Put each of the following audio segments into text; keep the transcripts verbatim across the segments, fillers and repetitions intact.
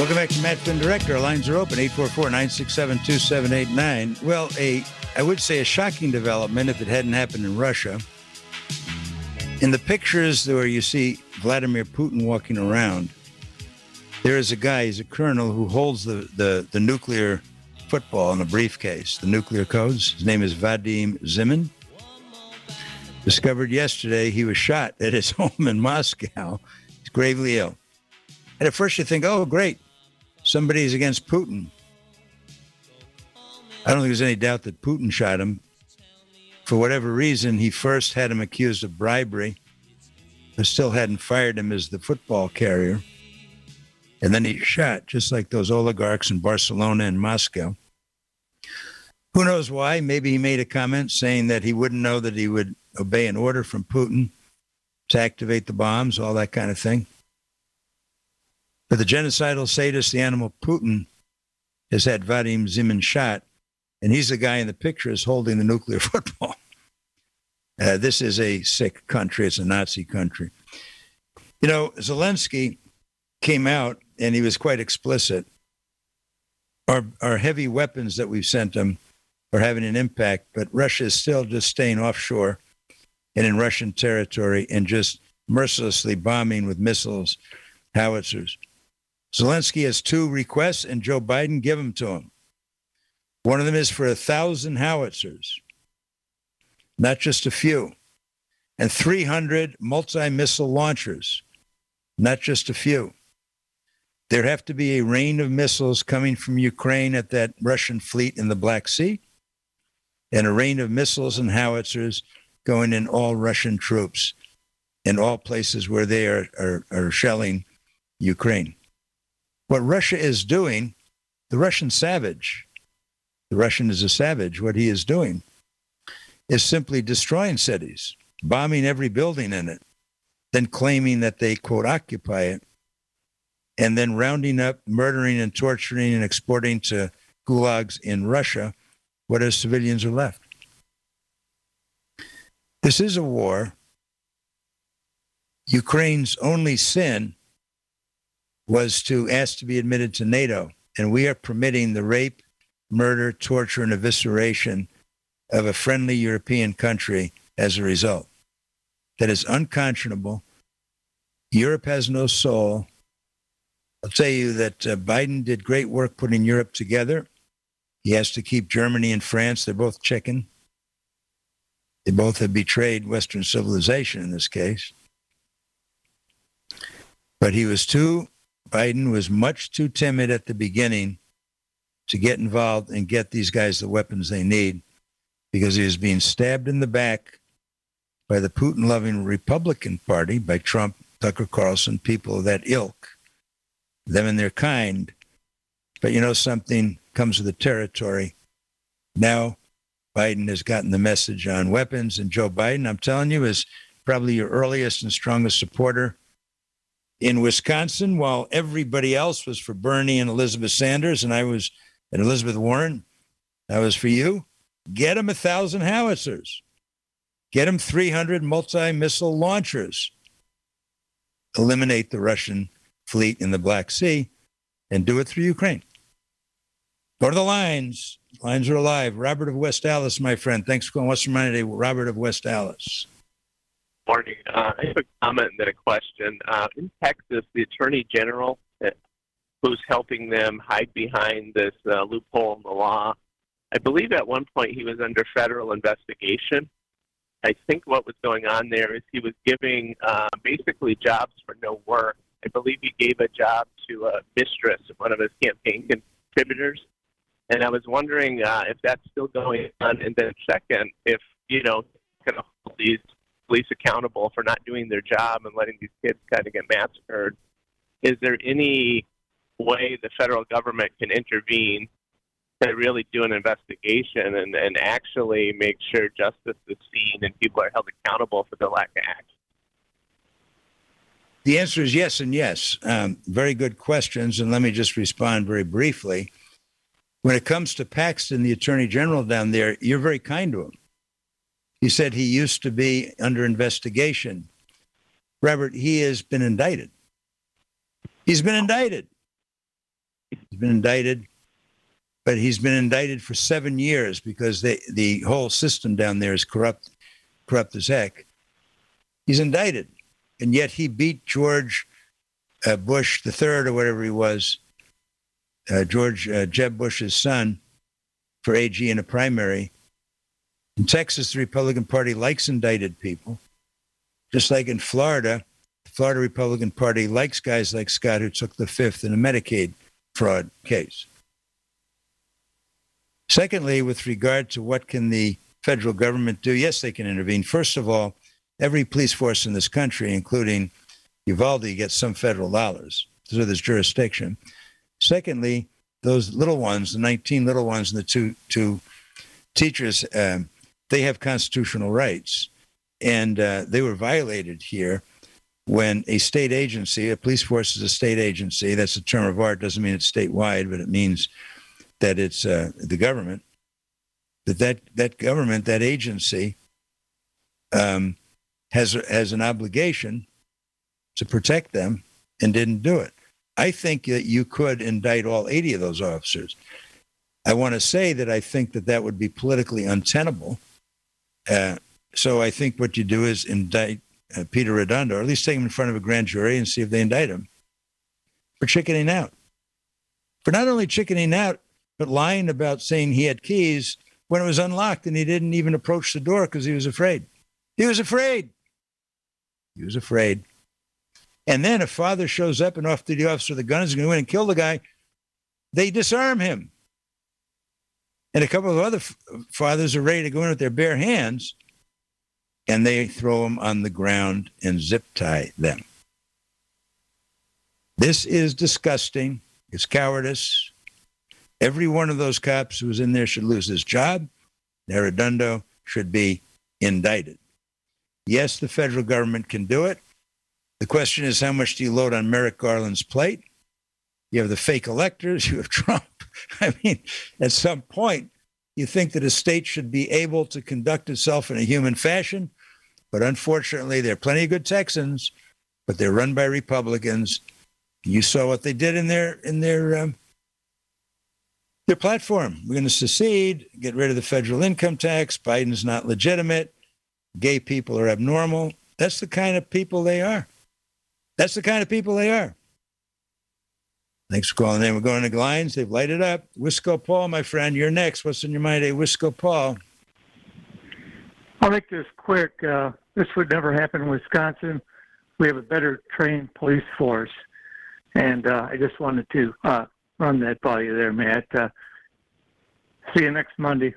Welcome back to Matt Finn Direct. Our lines are open, eight four four, nine six seven, two seven eight nine. Well, a I would say a shocking development if it hadn't happened in Russia. In the pictures where you see Vladimir Putin walking around, there is a guy, he's a colonel, who holds the, the, the nuclear football in a briefcase, the nuclear codes. His name is Vadim Zimin. Discovered yesterday he was shot at his home in Moscow. He's gravely ill. And at first you think, oh, great, somebody's against Putin. I don't think there's any doubt that Putin shot him. For whatever reason, he first had him accused of bribery, but still hadn't fired him as the football carrier. And then he shot, just like those oligarchs in Barcelona and Moscow. Who knows why? Maybe he made a comment saying that he wouldn't know that he would obey an order from Putin to activate the bombs, all that kind of thing. But the genocidal sadist, the animal Putin, has had Vadim Zimin shot, and he's the guy in the pictures holding the nuclear football. Uh, this is a sick country. It's a Nazi country. You know, Zelensky came out, and he was quite explicit. Our, our heavy weapons that we've sent them are having an impact, but Russia is still just staying offshore and in Russian territory and just mercilessly bombing with missiles, howitzers. Zelensky has two requests, and Joe Biden give them to him. One of them is for a thousand howitzers, not just a few, and three hundred multi-missile launchers, not just a few. There have to be a rain of missiles coming from Ukraine at that Russian fleet in the Black Sea, and a rain of missiles and howitzers going in all Russian troops in all places where they are, are, are shelling Ukraine. What Russia is doing, the Russian savage, the Russian is a savage, what he is doing is simply destroying cities, bombing every building in it, then claiming that they, quote, occupy it, and then rounding up, murdering and torturing and exporting to gulags in Russia what as civilians are left. This is a war. Ukraine's only sin was to ask to be admitted to NATO, and we are permitting the rape, murder, torture, and evisceration of a friendly European country as a result. That is unconscionable. Europe has no soul. I'll tell you that uh, Biden did great work putting Europe together. He has to keep Germany and France. They're both chicken. They both have betrayed Western civilization in this case. But he was too, Biden was much too timid at the beginning to get involved and get these guys the weapons they need, because he was being stabbed in the back by the Putin-loving Republican Party, by Trump, Tucker Carlson, people of that ilk, them and their kind. But you know something comes with the territory. Now Biden has gotten the message on weapons, and Joe Biden, I'm telling you, is probably your earliest and strongest supporter in Wisconsin, while everybody else was for Bernie and Elizabeth Sanders, and I was, and Elizabeth Warren, I was for you. Get them a thousand howitzers. Get them three hundred multi-missile launchers. Eliminate the Russian fleet in the Black Sea and do it through Ukraine. Go to the lines. Lines are alive. Robert of West Allis, my friend. Thanks for calling Western Mind today. Robert of West Allis. Morning. Uh, I have a comment and then a question. Uh, in Texas, the Attorney General, uh, who's helping them hide behind this uh, loophole in the law, I believe at one point he was under federal investigation. I think what was going on there is he was giving uh, basically jobs for no work. I believe he gave a job to a mistress of one of his campaign contributors. And I was wondering uh, if that's still going on. And then second, if, you know, going to hold these police accountable for not doing their job and letting these kids kind of get massacred, is there any way the federal government can intervene to really do an investigation and, and actually make sure justice is seen and people are held accountable for the lack of action? The answer is yes and yes. Um, very good questions, and let me just respond very briefly. When it comes to Paxton, the Attorney General down there, you're very kind to him. He said he used to be under investigation. Robert, he has been indicted. He's been indicted. been indicted, but he's been indicted for seven years because they, the whole system down there is corrupt, corrupt as heck. He's indicted, and yet he beat George uh, Bush the third or whatever he was, uh, George uh, Jeb Bush's son, for A G in a primary. In Texas, the Republican Party likes indicted people. Just like in Florida, the Florida Republican Party likes guys like Scott who took the fifth in a Medicaid fraud case. Secondly, with regard to what can the federal government do, yes, they can intervene. First of all, every police force in this country, including Uvalde, gets some federal dollars. So there's jurisdiction. Secondly, those little ones, the nineteen little ones and the two two teachers, um, they have constitutional rights. And uh, they were violated here when a state agency, a police force is a state agency. That's a term of art. Doesn't mean it's statewide, but it means that it's uh, the government. That, that that government, that agency, um, has has an obligation to protect them and didn't do it. I think that you could indict all eighty of those officers. I want to say that I think that that would be politically untenable. Uh, so I think what you do is indict uh, Peter Redondo, or at least take him in front of a grand jury and see if they indict him for chickening out. For not only chickening out, but lying about saying he had keys when it was unlocked and he didn't even approach the door because he was afraid. He was afraid. He was afraid. And then if father shows up and off to the officer, the gun is going to go in and kill the guy, they disarm him. And a couple of other f- fathers are ready to go in with their bare hands, and they throw them on the ground and zip tie them. This is disgusting. It's cowardice. Every one of those cops who was in there should lose his job. Redondo should be indicted. Yes, the federal government can do it. The question is, how much do you load on Merrick Garland's plate? You have the fake electors, you have Trump. I mean, at some point, you think that a state should be able to conduct itself in a human fashion. But unfortunately, there are plenty of good Texans, but they're run by Republicans. You saw what they did in their in their um, their platform. We're going to secede, get rid of the federal income tax. Biden's not legitimate. Gay people are abnormal. That's the kind of people they are. That's the kind of people they are. Thanks for calling in. We're going to lines. They've lighted up. Wisco Paul, my friend, you're next. What's in your mind, hey, Wisco Paul? I'll make this quick. Uh, this would never happen in Wisconsin. We have a better trained police force. And uh, I just wanted to uh, run that by you there, Matt. Uh, see you next Monday.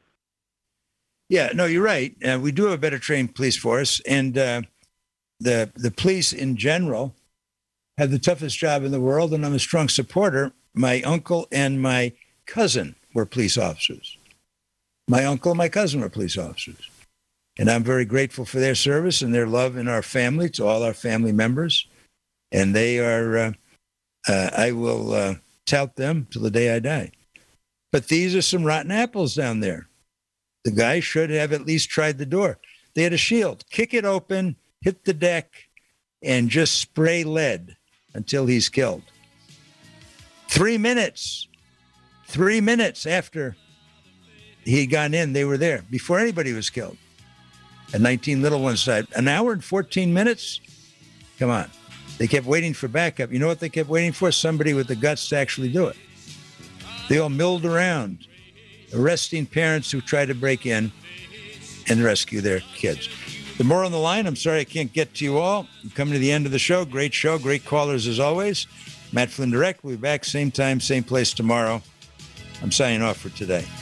Yeah, no, you're right. Uh, we do have a better trained police force. And uh, the the police in general have the toughest job in the world. And I'm a strong supporter. My uncle and my cousin were police officers. My uncle and my cousin were police officers. And I'm very grateful for their service and their love in our family, to all our family members. And they are, uh, uh, I will uh, tout them till the day I die. But these are some rotten apples down there. The guy should have at least tried the door. They had a shield. Kick it open, hit the deck, and just spray lead until he's killed. Three minutes, three minutes after he had gone in, they were there before anybody was killed. And nineteen little ones died. An hour and fourteen minutes? Come on. They kept waiting for backup. You know what they kept waiting for? Somebody with the guts to actually do it. They all milled around, arresting parents who tried to break in and rescue their kids. The more on the line, I'm sorry I can't get to you all. I'm coming to the end of the show. Great show, great callers as always. Matt Flynn Direct. We'll be back same time, same place tomorrow. I'm signing off for today.